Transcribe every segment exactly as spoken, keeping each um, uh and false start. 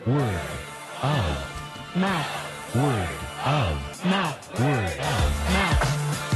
Word of Mouth. Word of Mouth. Word of Mouth.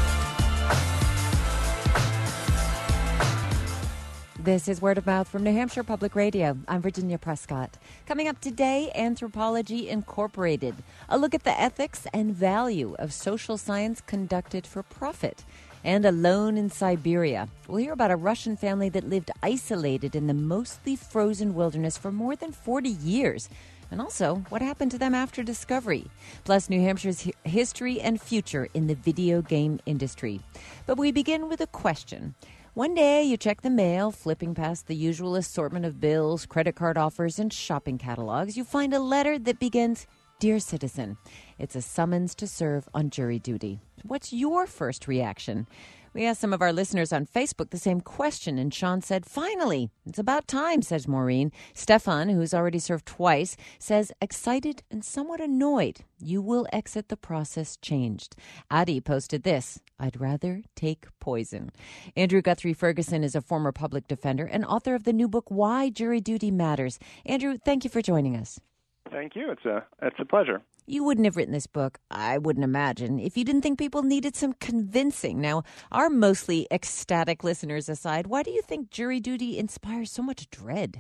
This is Word of Mouth from New Hampshire Public Radio. I'm Virginia Prescott. Coming up today, Anthropology Incorporated, a look at the ethics and value of social science conducted for profit. And Alone in Siberia. We'll hear about a Russian family that lived isolated in the mostly frozen wilderness for more than forty years. And also, what happened to them after discovery. Plus, New Hampshire's hi- history and future in the video game industry. But we begin with a question. One day, you check the mail, flipping past the usual assortment of bills, credit card offers, and shopping catalogs. You find a letter that begins, Dear Citizen. It's a summons to serve on jury duty. What's your first reaction? We asked some of our listeners on Facebook the same question, and Sean said, Finally, it's about time, says Maureen. Stefan, who's already served twice, says, excited and somewhat annoyed. You will exit the process changed. Adi posted this, I'd rather take poison. Andrew Guthrie Ferguson is a former public defender and author of the new book, Why Jury Duty Matters. Andrew, thank you for joining us. Thank you. It's a it's a pleasure. You wouldn't have written this book, I wouldn't imagine, if you didn't think people needed some convincing. Now, our mostly ecstatic listeners aside, why do you think jury duty inspires so much dread?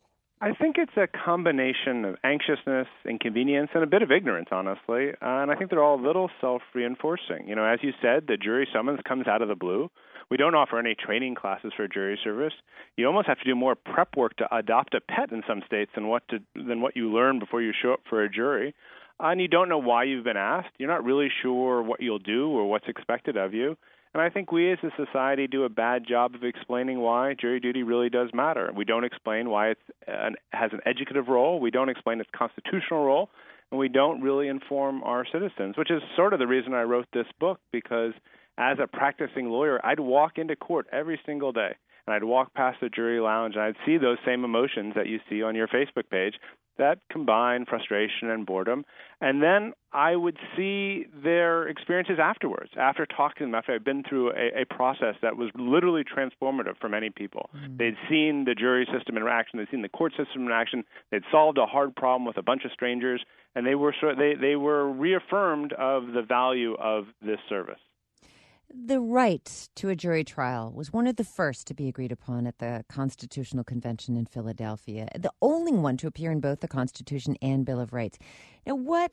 I think it's a combination of anxiousness, inconvenience, and a bit of ignorance, honestly. Uh, and I think they're all a little self-reinforcing. You know, as you said, the jury summons comes out of the blue. We don't offer any training classes for jury service. You almost have to do more prep work to adopt a pet in some states than what to, than what you learn before you show up for a jury. And you don't know why you've been asked. You're not really sure what you'll do or what's expected of you. And I think we as a society do a bad job of explaining why jury duty really does matter. We don't explain why it has an educative role. We don't explain its constitutional role. And we don't really inform our citizens, which is sort of the reason I wrote this book, because as a practicing lawyer, I'd walk into court every single day, and I'd walk past the jury lounge, and I'd see those same emotions that you see on your Facebook page that combine frustration and boredom. And then I would see their experiences afterwards, after talking to them, after I'd been through a, a process that was literally transformative for many people. Mm. They'd seen the jury system in action. They'd seen the court system in action. They'd solved a hard problem with a bunch of strangers, and they were they, they were reaffirmed of the value of this service. The right to a jury trial was one of the first to be agreed upon at the Constitutional Convention in Philadelphia, the only one to appear in both the Constitution and Bill of Rights. Now, what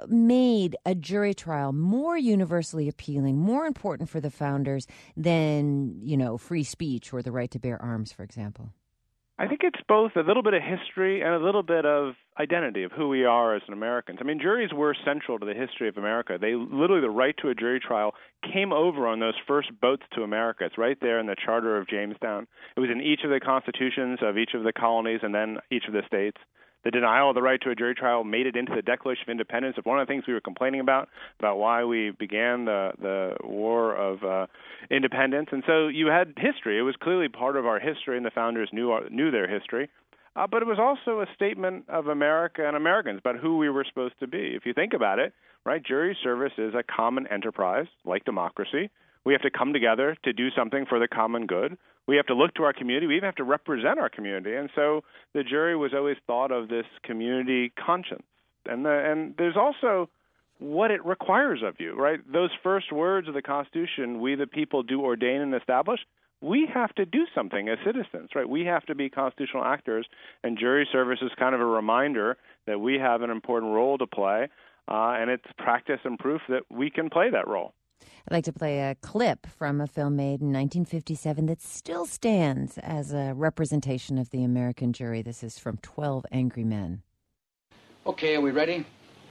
made a jury trial more universally appealing, more important for the founders than, you know, free speech or the right to bear arms, for example? I think it's both a little bit of history and a little bit of identity of who we are as an Americans. I mean, juries were central to the history of America. They literally, the right to a jury trial came over on those first boats to America. It's right there in the Charter of Jamestown. It was in each of the constitutions of each of the colonies and then each of the states. The denial of the right to a jury trial made it into the Declaration of Independence. One of the things we were complaining about, about why we began the, the War of uh, Independence. And so you had history. It was clearly part of our history, and the founders knew our, knew their history. Uh, but it was also a statement of America and Americans about who we were supposed to be. If you think about it, right, jury service is a common enterprise, like democracy. We have to come together to do something for the common good. We have to look to our community. We even have to represent our community. And so the jury was always thought of this community conscience. And the, and there's also what it requires of you, right? Those first words of the Constitution, we the people do ordain and establish, we have to do something as citizens, right? We have to be constitutional actors, and jury service is kind of a reminder that we have an important role to play, uh, and it's practice and proof that we can play that role. I'd like to play a clip from a film made in nineteen fifty-seven that still stands as a representation of the American jury. This is from twelve Angry Men. Okay, are we ready?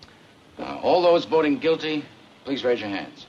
Uh, all those voting guilty, please raise your hands.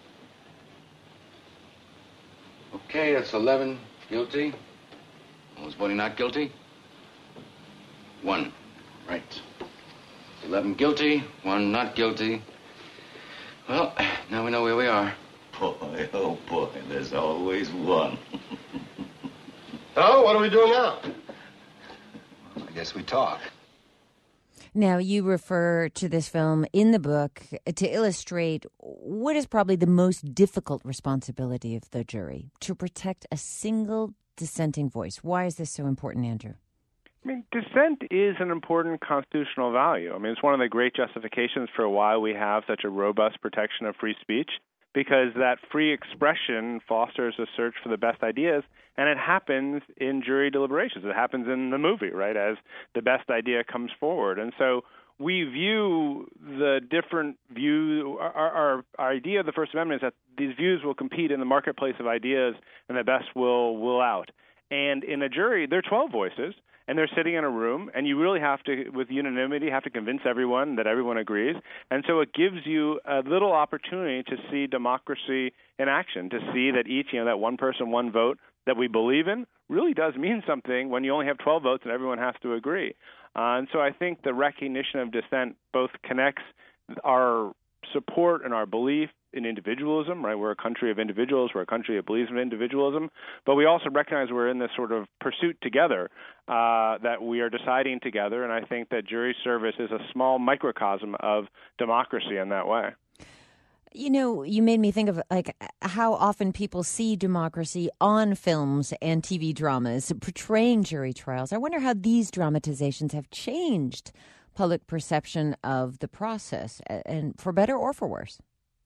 Okay, that's eleven guilty. All those voting not guilty? One. Right. eleven guilty, one not guilty. Well, now we know where we are. Boy, oh boy, there's always one. Oh, what are we doing now? I guess we talk. Now, you refer to this film in the book to illustrate what is probably the most difficult responsibility of the jury, to protect a single dissenting voice. Why is this so important, Andrew? I mean, dissent is an important constitutional value. I mean, it's one of the great justifications for why we have such a robust protection of free speech, because that free expression fosters a search for the best ideas, and it happens in jury deliberations. It happens in the movie, right, as the best idea comes forward. And so we view the different views, our, our, our idea of the First Amendment is that these views will compete in the marketplace of ideas, and the best will will out. And in a jury, there are twelve voices, and they're sitting in a room, and you really have to, with unanimity, have to convince everyone that everyone agrees. And so it gives you a little opportunity to see democracy in action, to see that each, you know, that one person, one vote that we believe in really does mean something when you only have twelve votes and everyone has to agree. Uh, and so I think the recognition of dissent both connects our support and our belief in individualism, right? We're a country of individuals. We're a country that believes in individualism. But we also recognize we're in this sort of pursuit together, uh, that we are deciding together. And I think that jury service is a small microcosm of democracy in that way. You know, you made me think of like how often people see democracy on films and T V dramas portraying jury trials. I wonder how these dramatizations have changed public perception of the process, and for better or for worse.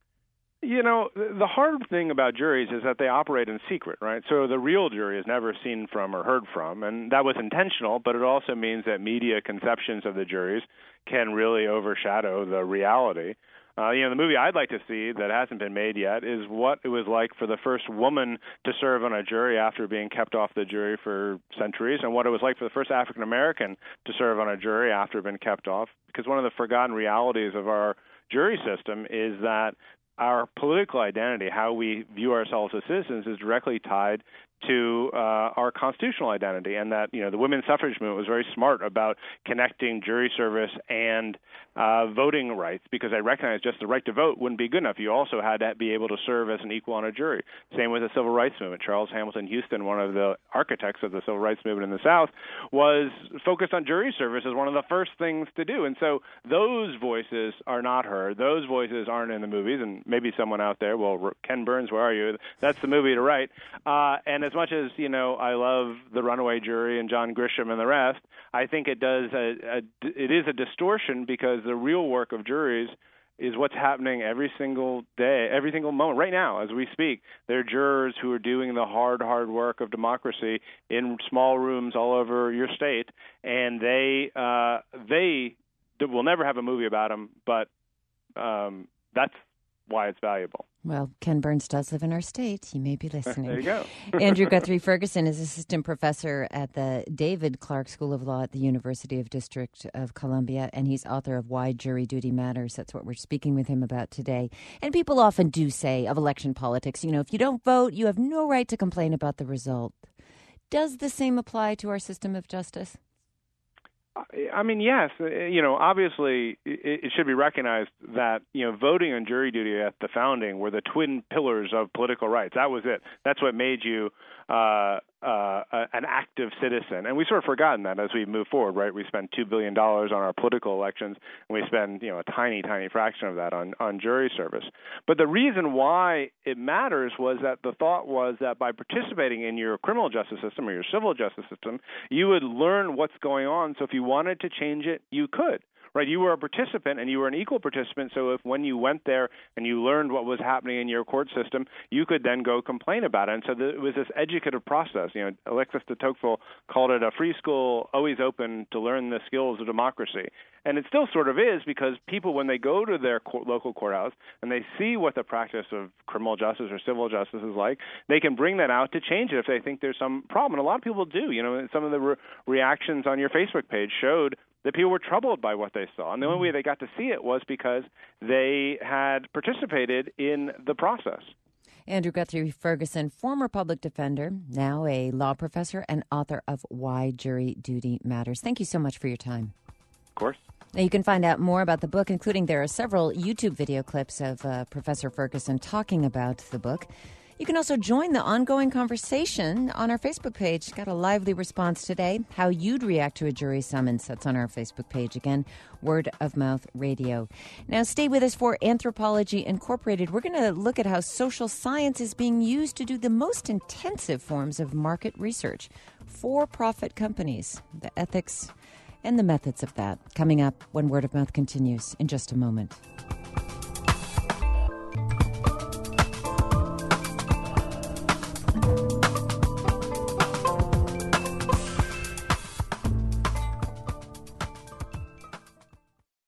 You know, the hard thing about juries is that they operate in secret, right? So the real jury is never seen from or heard from, and that was intentional, but it also means that media conceptions of the juries can really overshadow the reality. Uh, you know, the movie I'd like to see that hasn't been made yet is what it was like for the first woman to serve on a jury after being kept off the jury for centuries, and what it was like for the first African American to serve on a jury after being kept off. Because one of the forgotten realities of our jury system is that our political identity, how we view ourselves as citizens, is directly tied to uh, our constitutional identity, and that, you know, the women's suffrage movement was very smart about connecting jury service and uh, voting rights, because I recognize just the right to vote wouldn't be good enough. You also had to be able to serve as an equal on a jury. Same with the civil rights movement. Charles Hamilton Houston, one of the architects of the civil rights movement in the South, was focused on jury service as one of the first things to do. And so those voices are not heard. Those voices aren't in the movies, and maybe someone out there, well, Ken Burns, where are you? That's the movie to write. Uh, and as much as, you know, I love The Runaway Jury and John Grisham and the rest, I think it does a, a, it is a distortion, because the real work of juries is what's happening every single day, every single moment. Right now, as we speak, there are jurors who are doing the hard, hard work of democracy in small rooms all over your state, and they uh, they will never have a movie about them, but um, that's why it's valuable. Well, Ken Burns does live in our state. He may be listening. There you go. Andrew Guthrie Ferguson is assistant professor at the David Clark School of Law at the University of District of Columbia, and he's author of Why Jury Duty Matters. That's what we're speaking with him about today. And people often do say of election politics, you know, if you don't vote, you have no right to complain about the result. Does the same apply to our system of justice? I mean, yes. You know, obviously, it should be recognized that, you know, voting and jury duty at the founding were the twin pillars of political rights. That was it. That's what made you uh, uh, an active citizen. And we sort of forgotten that as we move forward, right? We spend two billion dollars on our political elections, and we spend, you know, a tiny, tiny fraction of that on, on jury service. But the reason why it matters was that the thought was that by participating in your criminal justice system or your civil justice system, you would learn what's going on. So if you wanted to change it, you could. Right, you were a participant, and you were an equal participant, so if when you went there and you learned what was happening in your court system, you could then go complain about it. And so the, it was this educative process. You know, Alexis de Tocqueville called it a free school, always open to learn the skills of democracy. And it still sort of is, because people, when they go to their court, local courthouse and they see what the practice of criminal justice or civil justice is like, they can bring that out to change it if they think there's some problem. And a lot of people do. You know, some of the re- reactions on your Facebook page showed that people were troubled by what they saw. And the only way they got to see it was because they had participated in the process. Andrew Guthrie Ferguson, former public defender, now a law professor and author of Why Jury Duty Matters. Thank you so much for your time. Of course. Now you can find out more about the book, including there are several YouTube video clips of uh, Professor Ferguson talking about the book. You can also join the ongoing conversation on our Facebook page. Got a lively response today. How you'd react to a jury summons. That's on our Facebook page. Again, Word of Mouth Radio. Now, stay with us for Anthropology Incorporated. We're going to look at how social science is being used to do the most intensive forms of market research. For-profit companies, the ethics and the methods of that. Coming up when Word of Mouth continues in just a moment.